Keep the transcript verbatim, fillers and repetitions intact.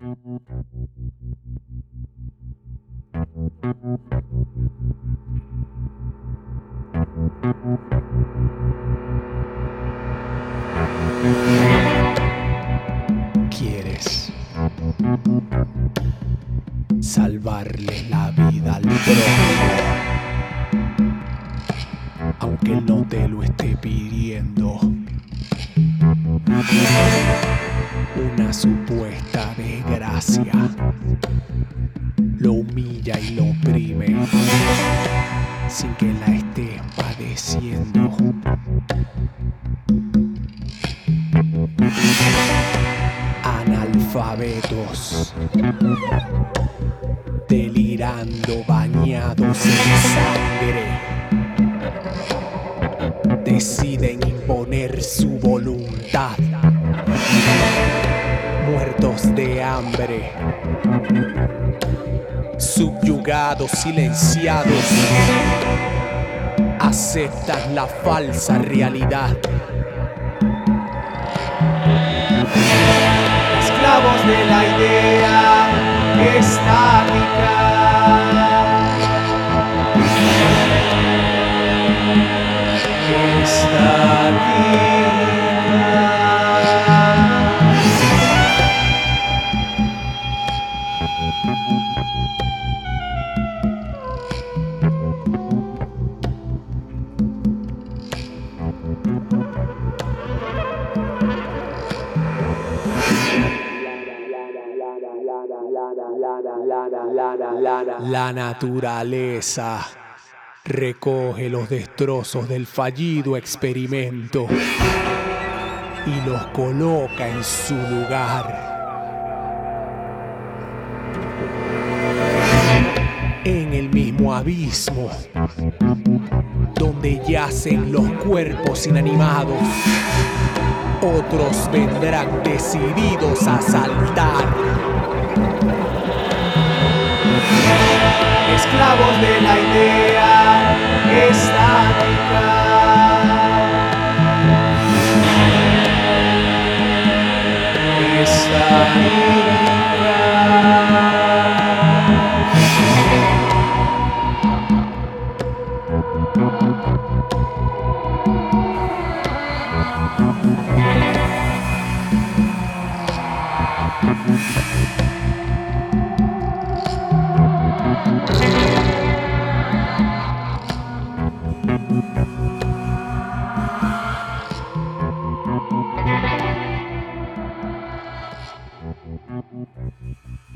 ¿Quieres salvarle la vida al prójimo, aunque él no te lo esté pidiendo? Una supuesta desgracia lo humilla y lo oprime sin que la estés padeciendo. Analfabetos, delirando, bañados en sangre, deciden imponer su voluntad. Muertos de hambre, subyugados, silenciados, aceptan la falsa realidad. Esclavos de la idea estática, estática. La naturaleza recoge los destrozos del fallido experimento y los coloca en su lugar. En el mismo abismo donde yacen los cuerpos inanimados, otros vendrán decididos a saltar. Esclavos de la idea estática, estática. Thank you.